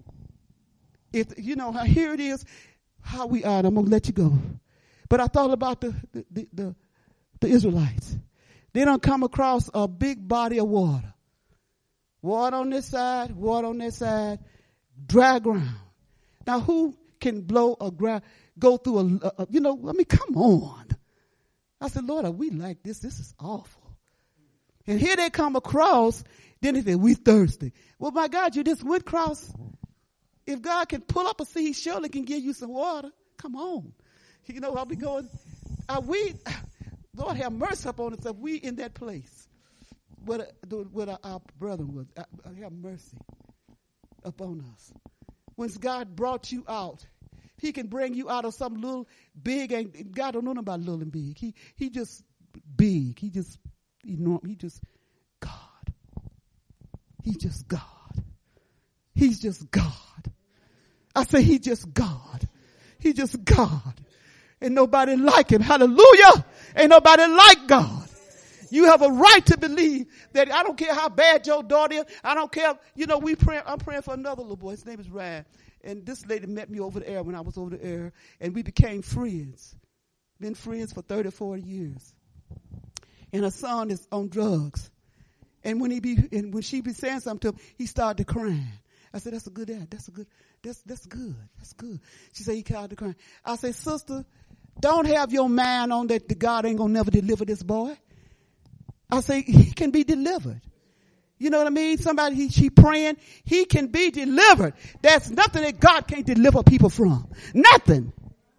If, you know, here it is, how we are, and I'm going to let you go. But I thought about the, the, the, the, the Israelites. They don't come across a big body of water. Water on this side, water on that side, dry ground. Now, who can blow a ground, go through a, a, a, you know, I mean, come on. I said, Lord, are we like this? This is awful. And here they come across, then they say, we thirsty. Well, my God, you just went across. If God can pull up a sea, he surely can give you some water. Come on. You know, I'll be going, are we, Lord, have mercy upon us if we in that place where, where our brother was. Have mercy upon us. When God brought you out, he can bring you out of some little big, and God don't know nothing about little and big. He he just big. He just enormous. He just God. He's just God. He's just God. I say he's just God. He's just God. Ain't nobody like him. Hallelujah. Ain't nobody like God. You have a right to believe that. I don't care how bad your daughter is. I don't care. You know, we pray. I'm praying for another little boy. His name is Ryan. And this lady met me over the air when I was over the air, and we became friends. Been friends for thirty, forty years. And her son is on drugs. And when he be, and when she be saying something to him, he started crying. I said, that's a good ad. That's a good, that's, that's good. That's good. She said, he started crying. I said, sister, don't have your mind on that the God ain't gonna never deliver this boy. I say, he can be delivered. You know what I mean? Somebody, he, she praying, he can be delivered. There's nothing that God can't deliver people from. Nothing.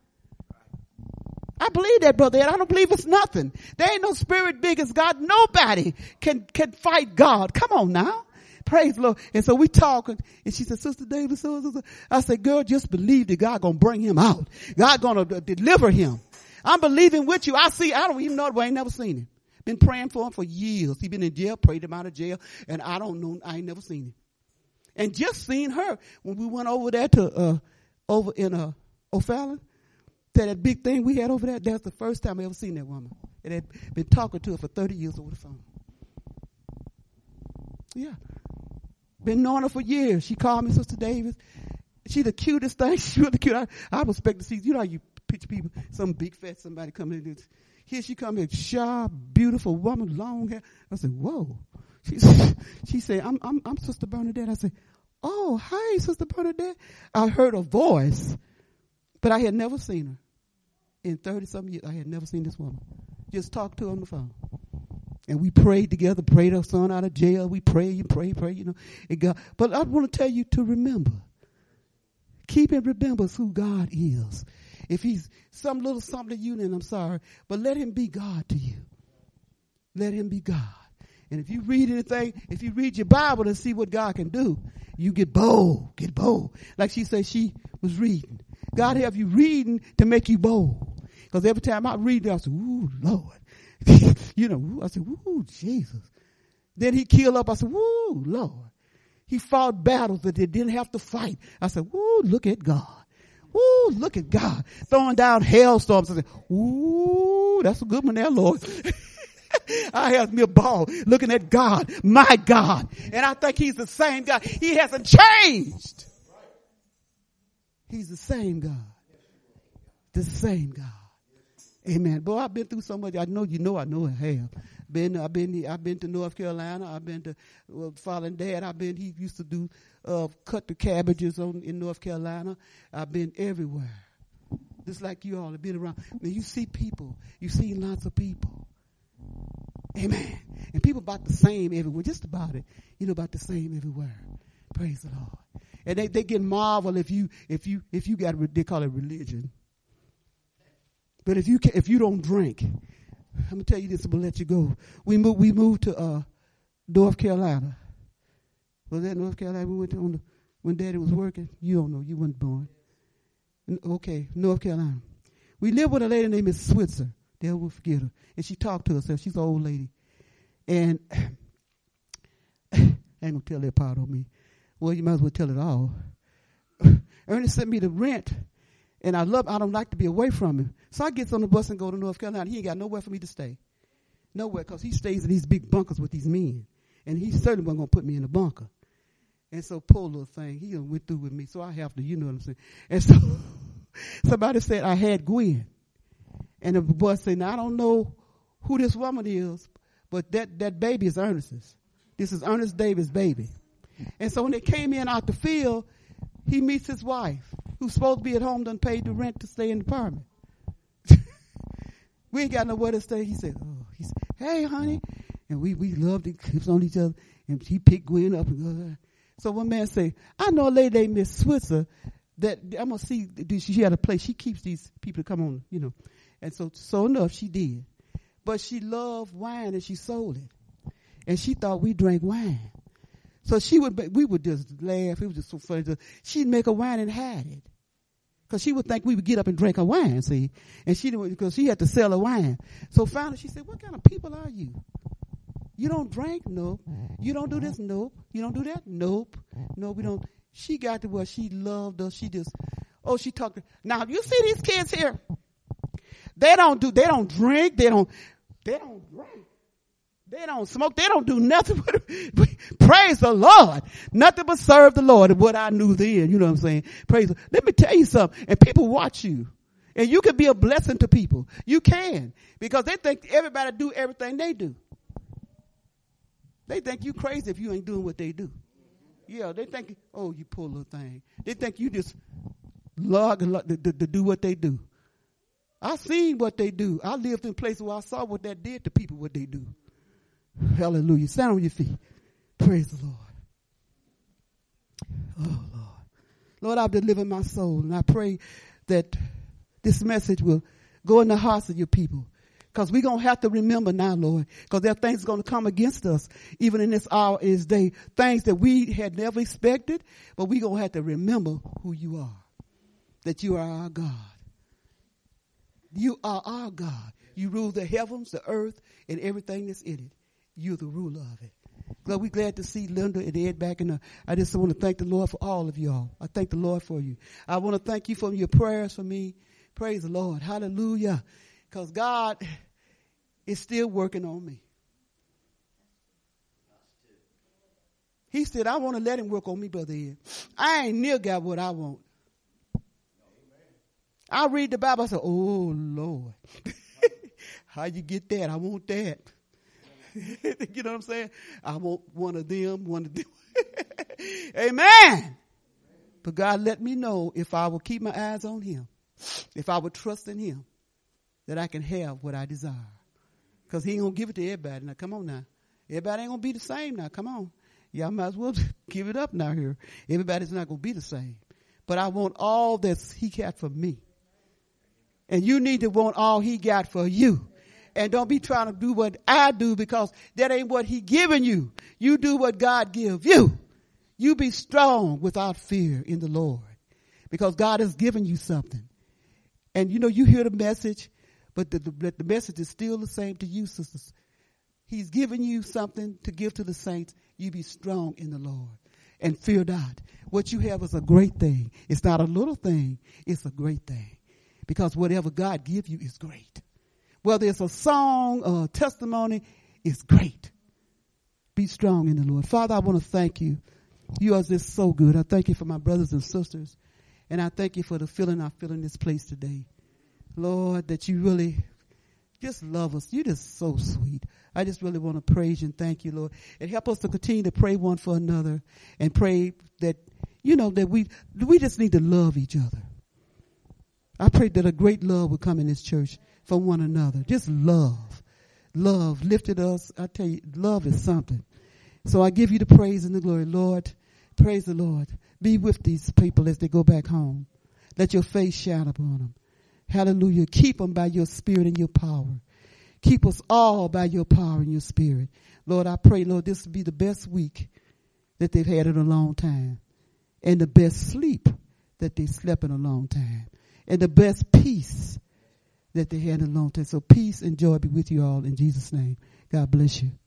I believe that, brother Ed. I don't believe it's nothing. There ain't no spirit big as God. Nobody can, can fight God. Come on now. Praise the Lord. And so we talking, and she said, Sister David, so, so, so. I said, girl, just believe that God gonna bring him out. God gonna d- deliver him. I'm believing with you. I see, I don't even know the way. I ain't never seen him. Been praying for him for years. He been in jail, prayed him out of jail, and I don't know, I ain't never seen him. And just seen her when we went over there to, uh, over in, uh, O'Fallon, to that big thing we had over there. That's the first time I ever seen that woman. And had been talking to her for thirty years over the phone. Yeah. Been knowing her for years. She called me Sister Davis. She the cutest thing. She really cute. I, I was expecting to see, you know how you picture people, some big fat somebody coming in. Here she come in, sharp, beautiful woman, long hair. I said, whoa. She, she said, I'm, I'm, I'm Sister Bernadette. I said, oh, hi, Sister Bernadette. I heard her voice, but I had never seen her. In thirty something years, I had never seen this woman. Just talked to her on the phone. And we prayed together, prayed her son out of jail. We prayed and prayed, prayed, you know. It got, but I want to tell you to remember. Keep in remembrance who God is. If he's some little something to you, then I'm sorry. But let him be God to you. Let him be God. And if you read anything, if you read your Bible and see what God can do, you get bold, get bold. Like she said she was reading. God have you reading to make you bold. Because every time I read, I say, ooh, Lord. You know, I said, ooh, Jesus. Then he killed up. I said, ooh, Lord. He fought battles that they didn't have to fight. I said, ooh, look at God. Ooh, look at God. Throwing down hailstorms. I said, ooh, that's a good one there, Lord. I have me a ball looking at God, my God. And I think he's the same God. He hasn't changed. He's the same God. The same God. Amen. Boy, I've been through so much. I know you know I know I have. Been, I've been, I've been to North Carolina. I've been to, well, Fallen Dad. I've been, he used to do, uh, cut the cabbages on, in North Carolina. I've been everywhere. Just like you all have been around. Now you see people. You see lots of people. Amen. And people about the same everywhere. Just about it. You know, about the same everywhere. Praise the Lord. And they, they get marvel if you, if you, if you got, they call it religion. But if you can, if you don't drink, I'm gonna tell you this. I'm gonna let you go. We moved. We moved to uh, North Carolina. Was that North Carolina? We went to on the, when Daddy was working. You don't know. You weren't born. Okay, North Carolina. We lived with a lady named Miss Switzer. They'll will forget her, and she talked to herself. She's an old lady, and I ain't gonna tell that part on me. Well, you might as well tell it all. Ernest sent me the rent. And I love, I don't like to be away from him. So I get on the bus and go to North Carolina. He ain't got nowhere for me to stay. Nowhere, because he stays in these big bunkers with these men. And he certainly wasn't going to put me in a bunker. And so poor little thing, he went through with me. So I have to, you know what I'm saying. And so somebody said I had Gwen. And the boy said, now I don't know who this woman is, but that, that baby is Ernest's. This is Ernest Davis' baby. And so when they came in out the field, he meets his wife, who's supposed to be at home, done paid the rent to stay in the apartment. We ain't got nowhere to stay. He said, oh, he said, hey, honey. And we, we loved it, clips on each other. And he picked Gwen up and goes, so one man say, I know a lady named Miss Switzer that I'm going to see, she had a place. She keeps these people to come on, you know. And so, so enough, she did. But she loved wine and she sold it. And she thought we drank wine. So she would, we would just laugh. It was just so funny. She'd make a wine and hide it. Cause she would think we would get up and drink her wine, see. And she didn't, because she had to sell her wine. So finally she said, what kind of people are you? You don't drink? Nope. You don't do this? Nope. You don't do that? Nope. No, we don't. She got to where she loved us. She just, oh, she talked. Now you see these kids here. They don't do, they don't drink. They don't, they don't drink. They don't smoke. They don't do nothing but praise the Lord. Nothing but serve the Lord. And what I knew then, you know what I'm saying? Praise. Let me tell you something. And people watch you. And you can be a blessing to people. You can. Because they think everybody do everything they do. They think you crazy if you ain't doing what they do. Yeah, they think, oh, you poor little thing. They think you just log to, to, to do what they do. I seen what they do. I lived in places where I saw what that did to people, what they do. Hallelujah. Stand on your feet. Praise the Lord. Oh, Lord. Lord, I've delivered my soul, and I pray that this message will go in the hearts of your people. Because we're going to have to remember now, Lord, because there are things going to come against us, even in this hour, in this day, things that we had never expected, but we're going to have to remember who you are, that you are our God. You are our God. You rule the heavens, the earth, and everything that's in it. You're the ruler of it. Lord, we're glad to see Linda and Ed back in the, I just want to thank the Lord for all of y'all. I thank the Lord for you. I want to thank you for your prayers for me. Praise the Lord. Hallelujah. Because God is still working on me. He said, I want to let him work on me, Brother Ed. I ain't near got what I want. I read the Bible, I say, oh, Lord. How you get that? I want that. You know what I'm saying? I want one of them, one of them. Amen. But God let me know if I will keep my eyes on him, if I would trust in him, that I can have what I desire. Because he ain't going to give it to everybody. Now, come on now. Everybody ain't going to be the same now. Come on. Y'all might as well give it up now here. Everybody's not going to be the same. But I want all that he got for me. And you need to want all he got for you. And don't be trying to do what I do, because that ain't what he given you. You do what God give you. You be strong without fear in the Lord. because God has given you something. And you know, you hear the message, but the, the, the message is still the same to you, sisters. He's given you something to give to the saints. You be strong in the Lord and fear not. What you have is a great thing. It's not a little thing. It's a great thing, because whatever God gives you is great. Whether it's a song or a testimony, it's great. Be strong in the Lord. Father, I want to thank you. You are just so good. I thank you for my brothers and sisters. And I thank you for the feeling I feel in this place today. Lord, that you really just love us. You're just so sweet. I just really want to praise you and thank you, Lord. And help us to continue to pray one for another and pray that, you know, that we, we just need to love each other. I pray that a great love will come in this church for one another. Just love. Love lifted us. I tell you, love is something. So I give you the praise and the glory. Lord, praise the Lord. Be with these people as they go back home. Let your face shine upon them. Hallelujah. Keep them by your spirit and your power. Keep us all by your power and your spirit. Lord, I pray, Lord, this will be the best week that they've had in a long time. And the best sleep that they slept in a long time. And the best peace that they had in a long time. So peace and joy be with you all in Jesus' name. God bless you.